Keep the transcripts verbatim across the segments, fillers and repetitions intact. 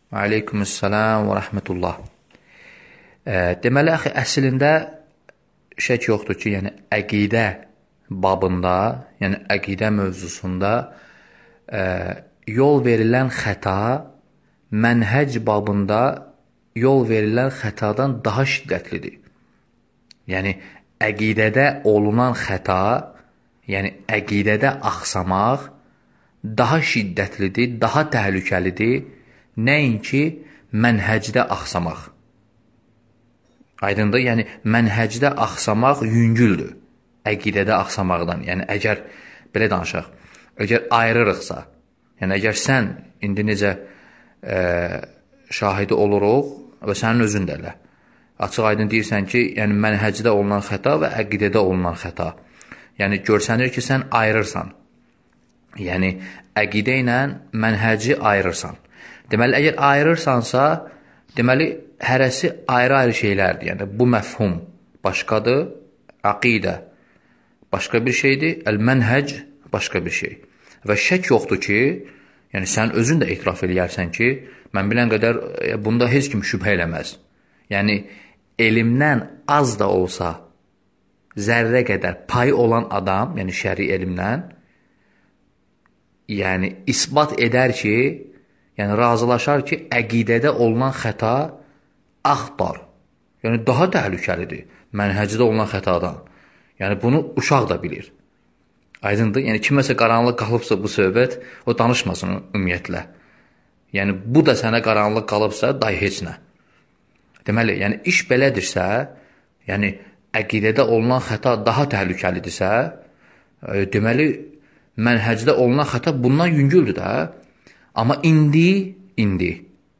Aleykümselam və rəhmətullah. E, deməli, axı, əslində şək yoxdur ki, yəni əqidə babında, yəni əqidə mövzusunda e, yol verilən xəta mənhəc babında yol verilən xətadan daha şiddətlidir. Yəni, əqidədə olunan xəta, yəni əqidədə axsamaq daha şiddətlidir, daha təhlükəlidir, nəinki mənhəcdə axsamaq. Aydındır, yəni mənhəcdə axsamaq yüngüldür əqidədə axsamaqdan. Yəni, əgər, belə danışaq, əgər ayrırıqsa, yəni əgər sən indi necə e, şahidi oluruq və sənin özün də elə, açıq aydın deyirsən ki, yəni mənhəcdə olunan xəta və əqidədə olunan xəta. Yəni, görsənir ki, sən ayırırsan. Yəni, əqidə ilə mənhəci ayırırsan. Deməli, əgər ayırırsansa, deməli, hərəsi ayrı-ayrı şeylərdir. Yəni, bu məfhum başqadır, əqidə başqa bir şeydir, əl-mənhəc başqa bir şey. Və şək yoxdur ki, yəni sən özün də etiraf eləyərsən ki, mən bilən qədər bunda heç kim şübhə eləməz. Yəni, elmdən az da olsa, zərrə qədər payı olan adam, yəni şəri elmdən, yəni isbat edər ki, yəni razılaşar ki, əqidədə olunan xəta axtar. Yəni, daha təhlükəlidir mənhəcdə olunan xətadan. Yəni, bunu uşaq da bilir. Aydındır? Yəni, kiməsə qaranlıq qalıbsa bu söhbət, o danışmasın ümumiyyətlə. Yəni, bu da sənə qaranlıq qalıbsa, day heç nə. Deməli, yəni, iş belədirsə, yəni, əqidədə olunan xəta daha təhlükəlidirsə, e, deməli, mənhəcdə olunan xəta bundan yüngüldür də. Amma indi, indi,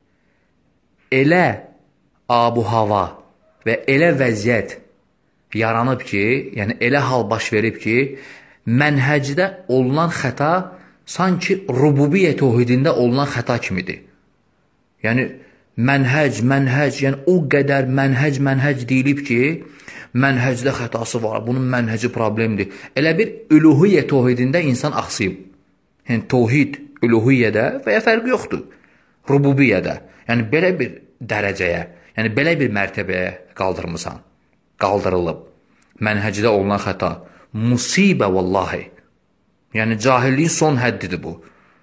elə abu hava və elə vəziyyət yaranıb ki, yəni elə hal baş verib ki, mənhəcdə olunan xəta sanki rububiyyə tövhidində olunan xəta kimidir. Yəni, mənhəc, mənhəc, yəni o qədər mənhəc, mənhəc deyilib ki, mənhəcdə xətası var, bunun mənhəci problemdir. Elə bir üluhiyyə tövhidində insan axsıyıb. Yəni, tövhid üluhiyyədə və ya fərqi yoxdur. Rububiyyədə. Yəni, belə bir dərəcəyə, yəni belə bir mərtəbəyə qaldırmısan. Qaldırılıb. Mənhəcdə olunan xəta. Musibə vallahi. Yəni, cahilliyin son həddidir bu.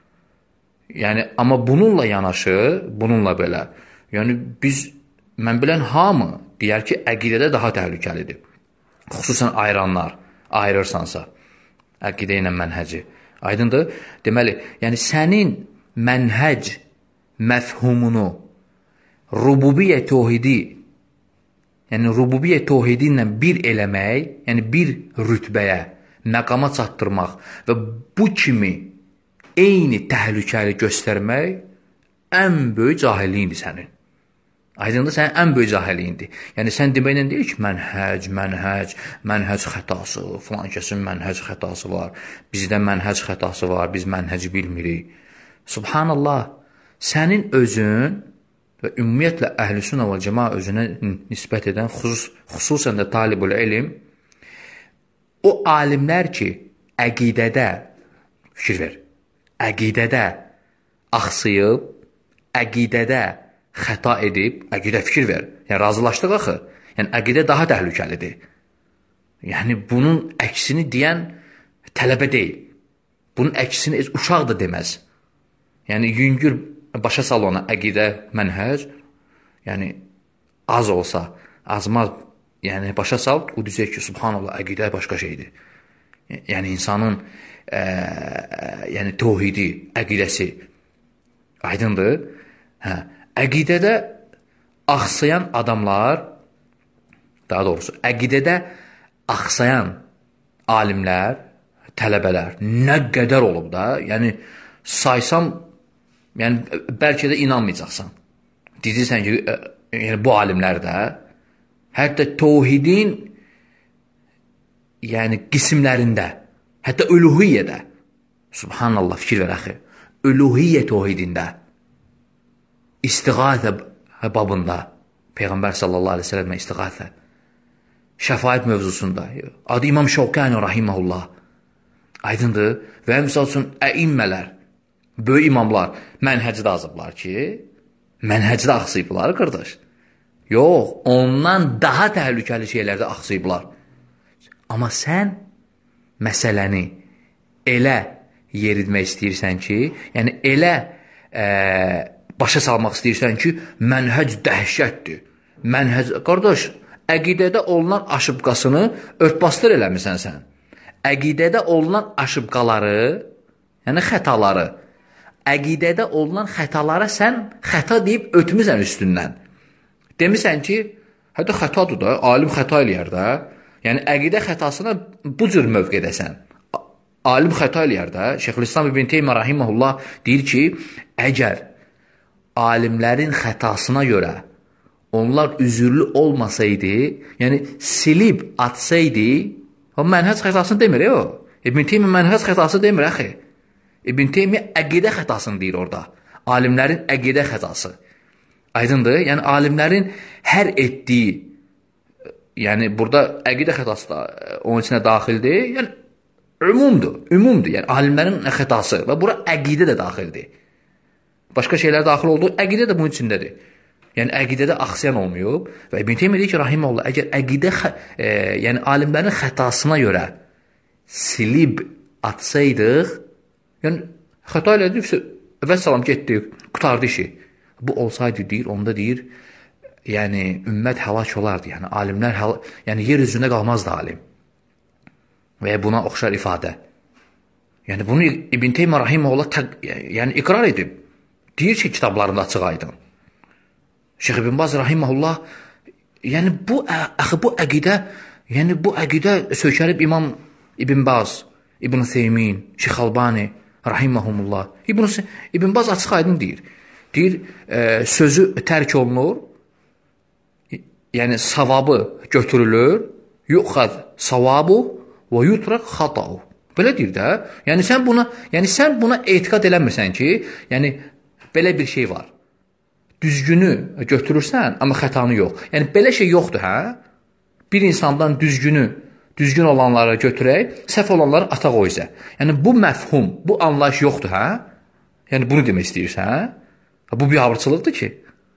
Yəni, amma bununla yanaşı, bununla belə, yəni biz, mən bilən hamı deyər ki, əqidədə daha təhlükəlidir. Xüsusən ayıranlar, ayırırsansa, əqidə ilə mənhəci. Aydındır? Deməli, yəni sənin mənhəc məfhumunu rububiyyə tövhidi, yəni rububiyyə tövhidi ilə bir eləmək, yəni bir rütbəyə, məqama çatdırmaq və bu kimi eyni təhlükəli göstərmək ən böyük cahilliyindir sənin. Aydındır, sənin ən böyük cahilliyindir. Yəni, sən deməklə deyil ki, mənhəc, mənhəc, mənhəc xətası, filan kəsin mənhəc xətası var, bizdə mənhəc xətası var, biz mənhəci bilmirik. Subhanallah, sənin özün və ümumiyyətlə əhl-i-sünnə və cəma özünə nisbət edən, xüsus, xüsusən də talibul ilm, o alimlər ki, əqidədə, fikir ver, əqidədə axsıyıb, əqidədə xəta edib, əqidə fikir ver. Yəni, razılaşdıq axı. Yəni, əqidə daha təhlükəlidir. Yəni, bunun əksini deyən tələbə deyil. Bunun əksini uşaq da deməz. Yəni, yüngür başa sal ona əqidə mənhəc, yəni, az olsa, azmaz, yəni, başa sal, o deyəcək ki, subhanallah, əqidə başqa şeydir. Yəni, insanın ə, yəni, tövhidi, əqidəsi aydındır. Hə. Əqidədə axsayan adamlar, daha doğrusu, əqidədə axsayan alimlər, tələbələr nə qədər olub da, yəni saysam, yəni bəlkə də inanmayacaqsan. Deyirsən ki, yəni, bu alimlər də, hətta tövhidin yəni qismlərində, hətta üluhiyyədə, subhanallah, fikir ver axı, üluhiyyə tövhidində, İstiğathə babında, Peyğəmbər sallallahu aleyhi ve sellemə istiğathə, şəfaət mövzusunda, adı İmam Şavkani rahiməhullah, aydındır və misal üçün əimmələr, böyük imamlar mənhəcdə azıblar ki, Mənhəcdə axsayıblar, qardaş. Yox, ondan daha təhlükəli şeylərdə axsayıblar. Amma sən məsələni elə yeritmək istəyirsən ki, yəni elə e, başa salmaq istəyirsən ki, mənhəc dəhşətdir. Mənhəc, qardaş, əqidədə olunan aşıbqasını örtbasdır eləmirsən sən. Əqidədə olunan aşıbqaları, yəni xətaları, əqidədə olunan xətalara sən xəta deyib ötmüsən üstündən. Demirsən ki, hətta xətadır da, alim xəta eləyər də. Yəni, əqidə xətasına bu cür mövqedəsən. Alim xəta eləyər də. Şeyxülislam İbn Teymiyyə rahimehullah deyir ki, əgər alimlərin xətasına görə onlar üzürlü olmasaydı, yəni silib atsaydı, o mənhəc xətasını demir, o. İbn Teymiyyə mənhəc xətası demir, əxi. İbn Teymiyyə əqidə xətasını deyir orada. Alimlərin əqidə xətası. Aydındır? Yəni, alimlərin hər etdiyi, yəni, burada əqidə xətası da onun içinə daxildir. Yəni, ümumdur, ümumdur. Yəni, alimlərin xətası və bura əqidə də daxildir. Başqa şeylər daxil olduğu, əqidə də bunun içindədir. Yəni, əqidədə axsayan olmayıb və İbn Teymiyyə deyir ki, rahimehullah, əgər əqidə, e, yəni, alimlərin xətasına görə silib atsaydıq, yəni, xəta elədik, və salam getdik, qutardı işi. Bu olsaydı deyir, onda deyir, yəni ümmət həlak olardı. Yəni alimlər həlak, yəni yer üzündə qalmazdı alim. Və buna oxşar ifadə. Yəni bunu İbn Teymiyyə rahimehullah yəni iqrar edib. Deyir ki, kitablarında açıq aydın. Şeyx İbn Baz rahimehullah yəni bu axı bu əqidə, yəni bu əqidə sökəlib İmam İbn Baz, İbn Seymin, Şeyx Albani rahimehumullah. İbn İbn Baz açıq aydın deyir. Deyir, e, sözü tərk olunur, yəni savabı götürülür, yuxad savabu və yutraq xatau. Belə deyir də, yəni sən buna, yəni sən buna etiqad eləmirsən ki, yəni belə bir şey var. Düzgünü götürürsən, amma xətanı yox. Yəni belə şey yoxdur, hə? Bir insandan düzgünü, düzgün olanları götürək, səhv olanları ataq o izə. Yəni bu məfhum, bu anlayış yoxdur, hə? Yəni bunu demək istəyirsən, hə? Bu bir abırçılıqdır ki.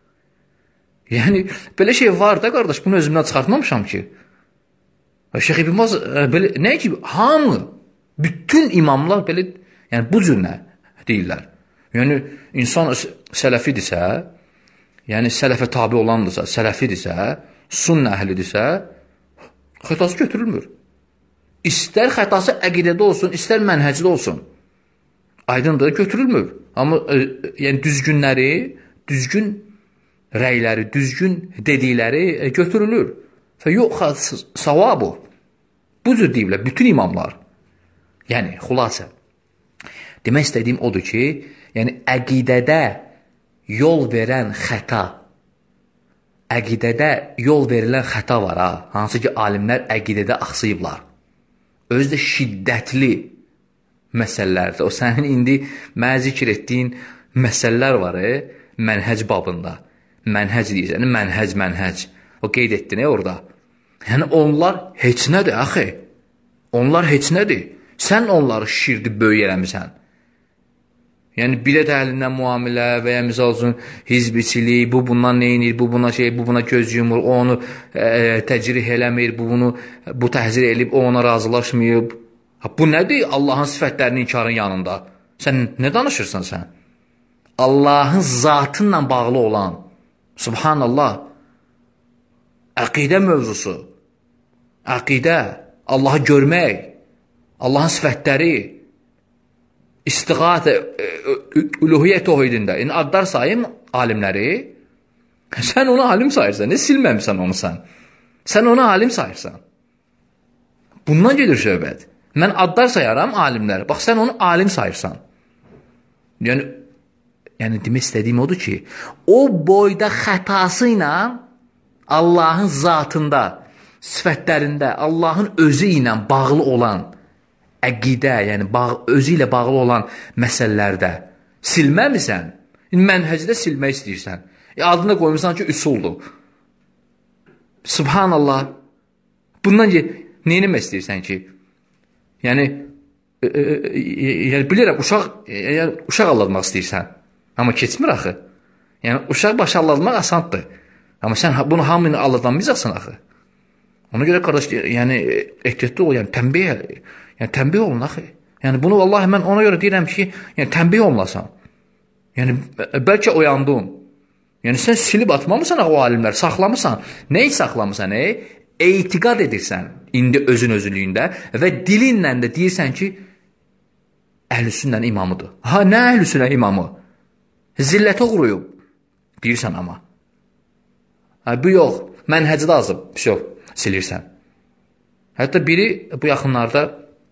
Yəni, belə şey var da, qardaş, bunu özümdən çıxartmamışam ki. Şeyx İbn Baz, belə, nə ki, hamı, bütün imamlar belə, yəni bu cür nə deyirlər. Yəni, insan sələfidirsə, yəni sələfə tabi olandırsa, sələfidirsə, sunnə əhlidirsə, xətası götürülmür. İstər xətası əqidədə olsun, istər mənhəcdə olsun. Aydındır, götürülmür. Amma e, yəni düzgünləri, düzgün rəyləri, düzgün dedikləri e, götürülür. Və yox, savabu. Bu cür deyiblər, bütün imamlar. Yəni, xülasə. Demək istədiyim odur ki, yəni əqidədə yol verən xəta, əqidədə yol verilən xəta var, ha? Hansı ki, alimlər əqidədə axsayıblar. Özü də şiddətli məsələlərdə, o sənin indi mənə zikr etdiyin məsələlər var, e? Mənhəc babında. Mənhəc deyirsən, mənhəc, mənhəc. O qeyd etdin, e, orada. Yəni, onlar heç nədir, axı. Onlar heç nədir. Sən onları şişirdib böyük eləmirsən. Yəni, bilət əhlindən müamilə və ya misal üçün hizbiçilik, bu bundan neynir, bu buna şey, bu buna göz yumur, o onu e, təcrih eləmir, bu bunu bu təhzir elib, o ona razılaşmayıb. Ha, bu nədir Allahın sifətlərinin inkarın yanında? Sən nə danışırsan sən? Allahın zatınla bağlı olan, subhanallah, əqidə mövzusu, əqidə, Allahı görmək, Allahın sifətləri, istiğatə, üluhiyyət tohidində, yəni adlar sayım alimləri, sən onu alim sayırsan, nə silməmişsən onu sən? Sən onu alim sayırsan. Bundan gedir söhbət. Mən adlar sayaram alimləri. Bax, sən onu alim sayırsan. Yəni, yəni demək istədiyim odur ki, o boyda xətası ilə Allahın zatında, sifətlərində, Allahın özü ilə bağlı olan əqidə, yəni bağ, özü ilə bağlı olan məsələlərdə silməmisən, mənhəcdə silmək istəyirsən. E, adına qoymuşsan ki, üsuldur. Subhanallah. Bundan ki, neyinmək istəyirsən ki? Yəni, e, e, e, yəni bilirəm, uşaq, yəni, uşaq aldatmaq istəyirsən. Amma keçmir axı. Yəni uşaq başı aldatmaq asandır. Amma sən bunu hamını aldatmayacaqsan axı. Ona görə qardaş, yəni ehtiyatlı ol, yəni tənbih, yəni tənbih olun axı. Yəni bunu vallahi mən ona görə deyirəm ki, yəni tənbih olmasan. Yəni bəlkə oyandın. Yəni sən silib atmamısan o alimlər, saxlamısan. Nəyi saxlamısan? E? Etiqad edirsən indi özün özlüyündə və dilinlə də deyirsən ki, Əhlüsünnənin imamıdır. Ha, nə Əhlüsünnə imamı? Zillətə uğrayıb deyirsən amma. Ha, bu yox, mənhəcdə azıb, yox, silirsən. Hətta biri bu yaxınlarda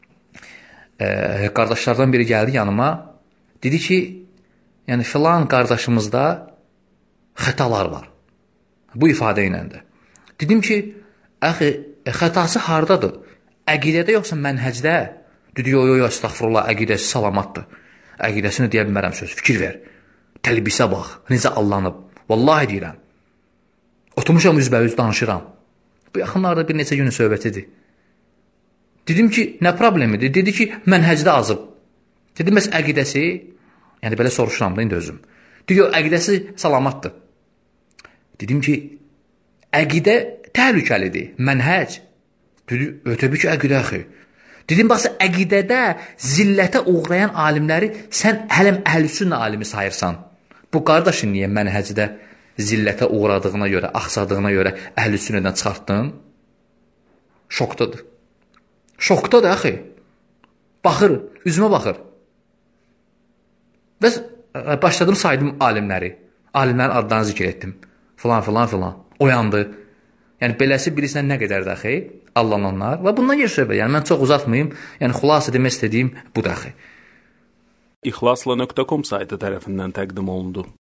e, qardaşlardan biri gəldi yanıma, dedi ki, yəni filan qardaşımızda xətalar var. Bu ifadə ilə də. Dedim ki, əxi, xətası hardadır? Əqidədə yoxsa mənhəcdə? Dedi, yo, yo, yo, estağfurullah, əqidəsi salamatdır. Əqidəsini deyə bilmərəm söz, fikir ver. Təlbisə bax, necə allanıb. Vallahi deyirəm. Oturmuşam üzbəüz danışıram. Bu yaxınlarda bir neçə günün söhbətidir. Dedim ki, nə problemidir? Dedi ki, mənhəcdə azıb. Dedim, bəs əqidəsi, yəni belə soruşuram da indi özüm. Dedi, yo, əqidəsi salamatdır. Dedim ki, əqidə təhlükəlidir, mənhəc. Dedi, ötəbi ki, əqidə axı. Dedim, bax, əqidədə zillətə uğrayan alimləri sən hələm əhlüsünnə alimi sayırsan. Bu qardaşın niyə mənhəcdə zillətə uğradığına görə, axsadığına görə əhlüsünnədən çıxartdın? Şokdadır. Şokdadır, axı. Baxır, üzümə baxır. Bəs başladım saydım alimləri. Alimlərin adlarını zikr etdim. Filan, filan, filan. Oyandı. Yəni, beləsi bilirsən nə qədərdir, axı, allananlar. Və bundan yer söhbət. Yəni, mən çox uzatmayayım. Yəni, xülasə demək istədiyim budur, axı. İxlasla nöqtə com saytı tərəfindən təqdim olundu.